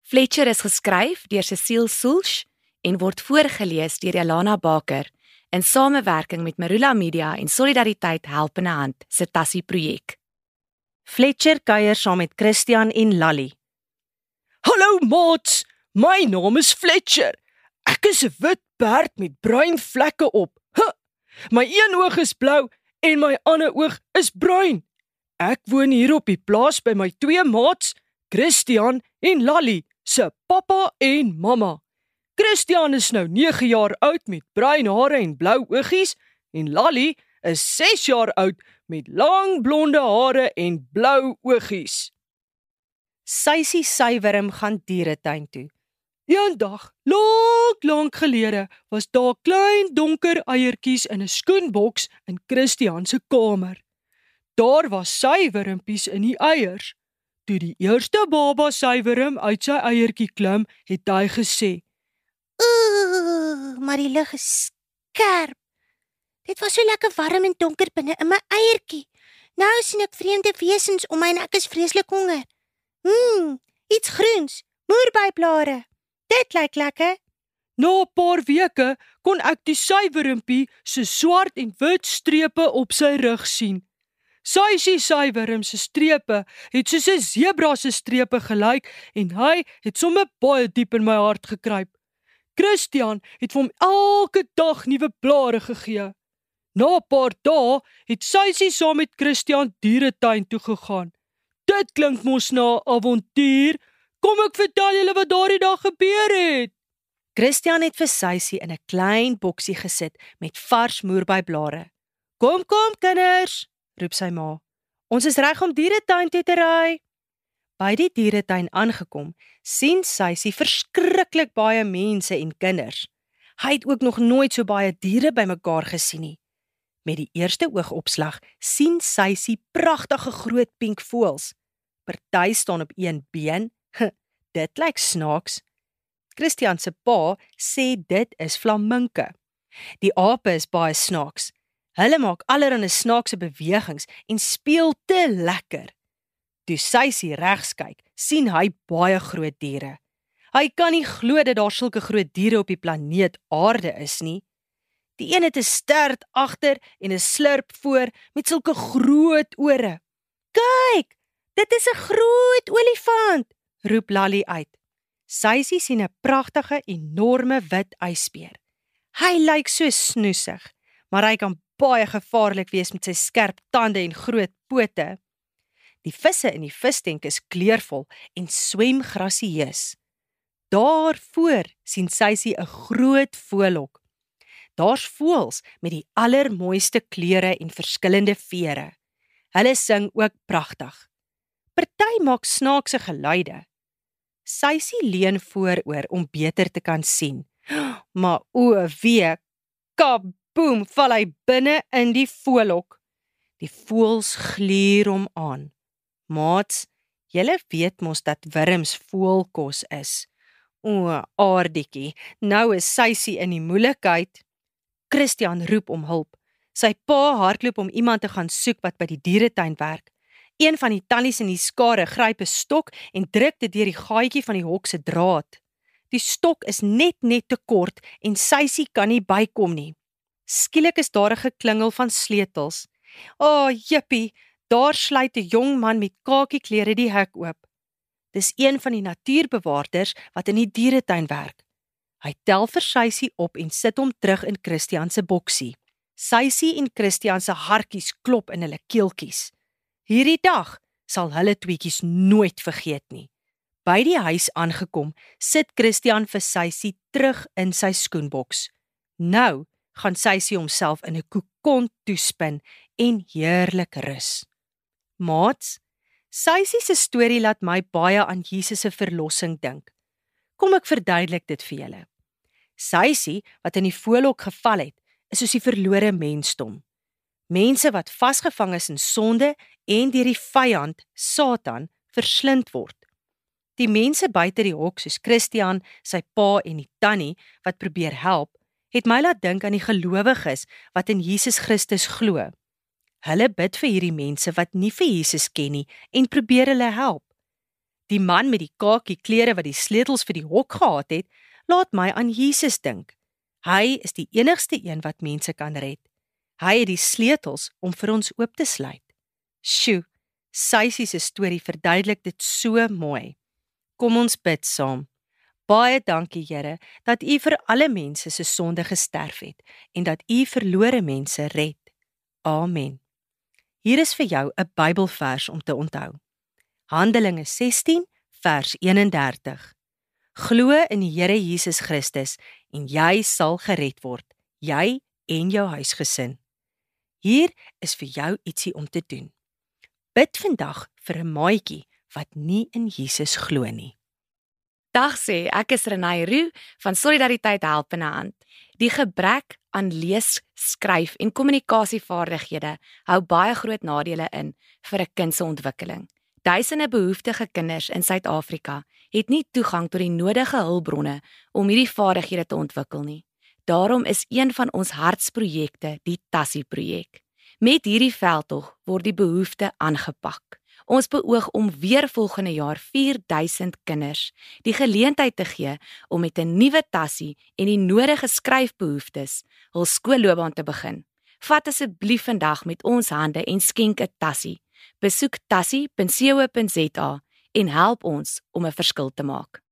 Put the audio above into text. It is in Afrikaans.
Fletcher is geskryf deur Cecile Sulch en word voorgelees deur Jelana Baker in samewerking met Marula Media en Solidariteit Helpende Hand se Tassie projek. Fletcher kuier saam met Christian en Lally. Hallo maats, my naam is Fletcher. Ek is 'n wit perd met bruin vlekke op. My een oog is blou en my ander oog is bruin. Ek woon hier op die plaas by my twee maats, Christian en Lally, se pappa en mamma. Christian is nou 9 jaar oud met bruin hare en blou oogies en Lally is 6 jaar oud met lang blonde hare en blou oogies. Suisie Suiwerm gaan dieretuin toe. Eendag, lank gelede, was daar klein donker eiertjies in 'n skoenboks in Christian se kamer. Daar was suiwermpies in die eiers. Toe die eerste baba suiwerm uit sy eiertjie klim, het hy gesê, Ooh, maar die lug is skerp. Dit was so lekker warm en donker binne in my eiertjie. Nou sien ek vreemde wesens om my en ek is vreeslik honger. Iets groens, moerbeiblare. Dit lyk lekker. Na 'n paar weke kon ek die suiwermpie se swart en wit strepe op sy rug sien. Suisie suiwerm se strepe het soos 'n sebra se strepe gelyk en hy het sommer baie diep in my hart gekruip. Christian het vir hom elke dag nuwe blare gegee. Na 'n paar dae het Suisie saam met Christian dieretuin toe gegaan. Dit klink mos na 'n avontuur. Kom ek vertel julle wat daardie dag gebeur het. Christian het vir Suisie in 'n klein boksie gesit met vars moerbeiblare. Kom kinders, roep sy ma. Ons is reg om dieretuin toe te ry. By die dieretuin aangekom, sien Suisie verskriklik baie mense en kinders. Hy het ook nog nooit so baie diere bymekaar gesien nie. Met die eerste oogopslag sien Suisie pragtige groot pink voëls. Party staan op een been. Dit lyk snaaks. Christian se pa sê dit is flaminke. Die ape is baie snaaks. Hulle maak allerlei snaakse bewegings en speel te lekker. Toe Suisie regs kyk, sien hy baie groot diere. Hy kan nie glo dat daar sulke groot diere op die planeet Aarde is nie. Die een het 'n stert agter en 'n slurp voor met sulke groot ore. Kyk, dit is 'n groot olifant, roep Lally uit. Suisie sien 'n pragtige, enorme wit ysbeer. Hy lyk so snoesig, maar hy kan baie gevaarlik wees met sy skerp tande en groot pote. Die visse in die visstenk is kleurvol en swem grasieus. Daarvoor sien Suisie 'n groot voëlhok. Daar's voëls met die allermooiste kleure en verskillende vere. Hulle sing ook pragtig. Party maak snaakse geluide. Suisie leun vooroor om beter te kan sien. Maar o wee, kaboom, val hy binne in die voëlhok. Die voëls gluur hom aan. Maats, julle weet mos dat wurms voëlkos is. O, aardietjie, nou is Suisie in die moeilikheid. Christian roep om hulp. Sy pa hardloop om iemand te gaan soek wat by die dieretuin werk. Een van die tannies in die skare gryp 'n stok en druk dit deur die gaatjie van die hok se draad. Die stok is net te kort en Suisie kan nie bykom nie. Skielik is daar 'n geklingel van sleutels. Jippie, daar sluit 'n jong man met kakieklere die hek oop. Dis een van die natuurbewaarders wat in die dieretuin werk. Hy tel vir Suisie op en sit hom terug in Christian se boksie. Suisie en Christian se hartjies klop in hulle keeltjies. Hierdie dag sal hulle tweetjies nooit vergeet nie. By die huis aangekom, sit Christian vir Suisie terug in sy skoenboks. Nou gaan Suisie homself in 'n kokon toespin en heerlik rus. Maats, Suisie se storie laat my baie aan Jesus se verlossing dink. Kom ek verduidelik dit vir julle. Suisie, wat in die voëlhok geval het, is soos die verlore mensdom. Mense wat vasgevang is in sonde en deur die vyand, Satan, verslind word. Die mense buite die hok soos Christian, sy pa en die tannie wat probeer help, het my laat dink aan die gelowiges wat in Jesus Christus glo. Hulle bid vir hierdie mense wat nie vir Jesus ken nie en probeer hulle help. Die man met die kakie klere wat die sleutels vir die hok gehad het, laat my aan Jesus dink. Hy is die enigste een wat mense kan red. Hy het die sleutels om vir ons oop te sluit. Sjoe, Saisie se storie verduidelik dit so mooi. Kom ons bid saam. Baie dankie Here, dat U vir alle mense se sonde gesterf het en dat U verlore mense red. Amen. Hier is vir jou 'n Bybelvers om te onthou. Handelinge 16 vers 31. Glo in die Here Jesus Christus en jy sal gered word, jy en jou huisgesin. Hier is vir jou ietsie om te doen. Bid vandag vir 'n maatjie wat nie in Jesus glo nie. Dag sê, ek is Renay Roux van Solidariteit Helpende Hand. Die gebrek aan lees, skryf en kommunikasievaardighede hou baie groot nadele in vir 'n kind se ontwikkeling. Duisende behoeftige kinders in Suid-Afrika het nie toegang tot die nodige hulpbronne om hierdie vaardighede te ontwikkel nie. Daarom is een van ons hartsprojekte die TASSY-projek. Met hierdie veldtog word die behoefte aangepak. Ons beoog om weer volgende jaar 4000 kinders die geleentheid te gee om met 'n nuwe TASSY en die nodige skryfbehoeftes hul skoolloopbaan te begin. Vat asseblief vandag met ons hande en skenk 'n TASSY. Besoek tassy.co.za en help ons om 'n verskil te maak.